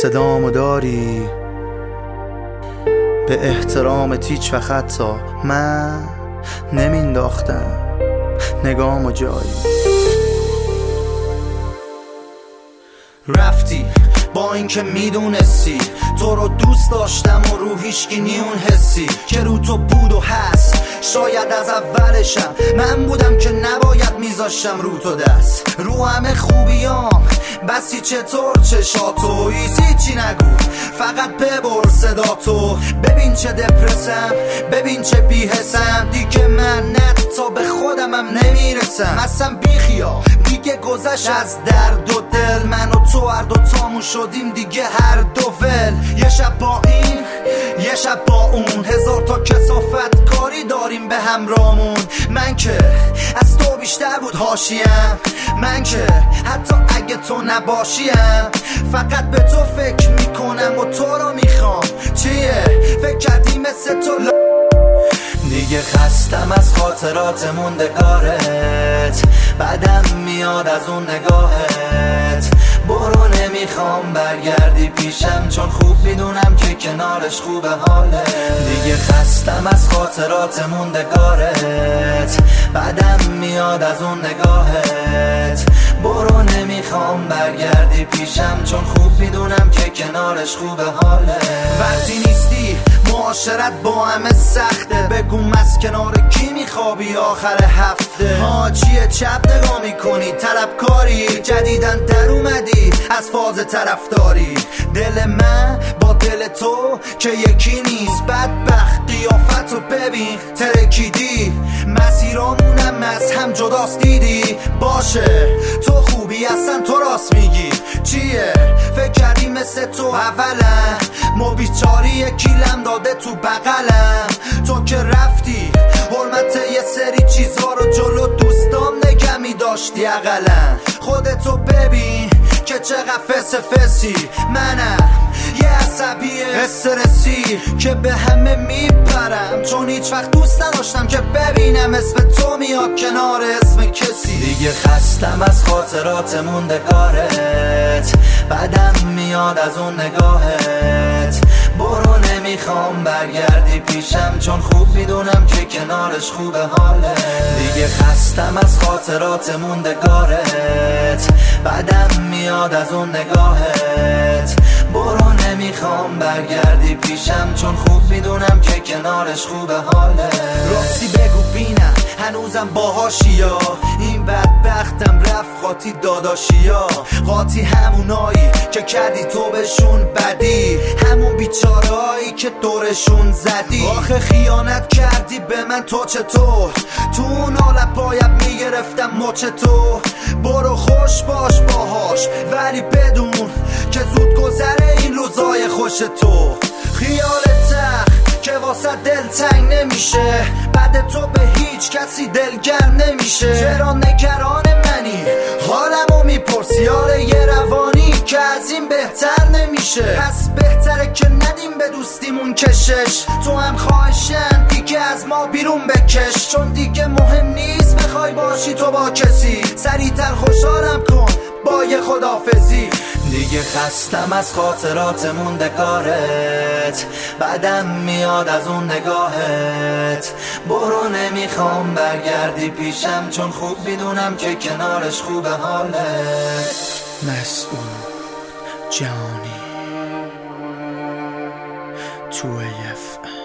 صدامو داری به احترامت هیچ وقت حتی من نمینداختم نگامو جایی. رفتی با اینکه میدونستی تو رو دوست داشتم و رو هیچکی نیون حسی که رو تو بود و هست. شاید از اولشم من بودم که نباید میذاشتم رو تو دست. رو همه خوبیام بسی چطور چشاتو هیچی نگو فقط ببر صداتو. ببین چه دپرسم ببین چه بیحسم دیگه من تا به خودمم نمیرسم. اصلا بیخیا دیگه گذشت از درد و دل. من و تو هر دو تامون شدیم دیگه هر دو ول. یه شب با این یه شب با اون هزار تا کثافت کاری داریم به همرامون. من که از تو بیشتر بود حاشیم. من که حتی اگه تو نباشیم فقط به تو فکر میکنم و تو رو میخوام. چیه فکر کردی مثل تو دیگه خستم از خاطرات موندگارت. بعدم میاد از اون نگاهت. برو نمیخوام برگردی پیشم چون خوب میدونم که کنارش خوبه حاله. دیگه خستم از خاطرات موندگارت. بعدم میاد از اون نگاهت. برو نمیخوام برگردی پیشم چون خوب میدونم که کنارش خوبه حاله. وقتی نیستی معاشرت با همه سخته. بگو از کنار کی میخوابی آخر هفته. چیه چپ نگاه میکنی طلبکاری جدیدن در اومدی از فاز طرفداری. دل من با دل تو که یکی نیست. بدبخت قیافتو ببین ترکیدی. مسیرامونم از هم جداست دیدی. باشه تو خوبی اصلا تو راست میگی. چیه فکر کردی مثل تو اولا ما بیچاری یکیلم داده تو بغلم. تو که رفتی حرمت یه سری چیزا رو جلو دوستام نگه میداشتی اقلا. خودتو ببین که چقدر فسی. منم یه عصبی استرسی که به همه میپرم چون هیچ وقت دوست نداشتم که ببینم اسم تو میاد کنار اسم کسی. دیگه خستم از خاطرات موندگارت. بعدم میاد از اون نگاهت. برو نمیخوام برگردی پیشم چون خوب میدونم که کنارش خوبه حاله. دیگه خستم از خاطرات موندگارت. بعدم میاد از اون نگاهت. برو نمیخوام برگردی پیشم چون خوب میدونم که کنارش خوبه حاله. راستی بگو بینم هنوزم باهاشیا. این بدبختم رفت قاطی داداشیا. قاطی همونایی که کردی تو بهشون بدی. همون بیچارهایی که دورشون زدی. آخه خیانت کردی به من تو چطور. تو اون حالت باید میگرفتم مچ تو. برو خوش باش باهاش ولی بدون که زود گذره این روزای خوش تو. خیالت تخت که واسه دل تنگ نمیشه. بعد تو به هیچ کسی دلگرم نمیشه. چرا نگران منی حالمو میپرسی. آره یه روانی که از این بهتر نمیشه. پس بهتره که ندیم به دوستیمون کشش. تو هم خواهشن دیگه از ما بیرون بکش چون دیگه مهم نیست بخوای باشی تو با کسی. سریعتر خوشحالم کن با یه خدافزی. دیگه خستم از خاطرات موندگارت. بعدم میاد از اون نگاهت. برو نمیخوام برگردی پیشم چون خوب میدونم که کنارش خوبه حالت. مسعود جانی 2AF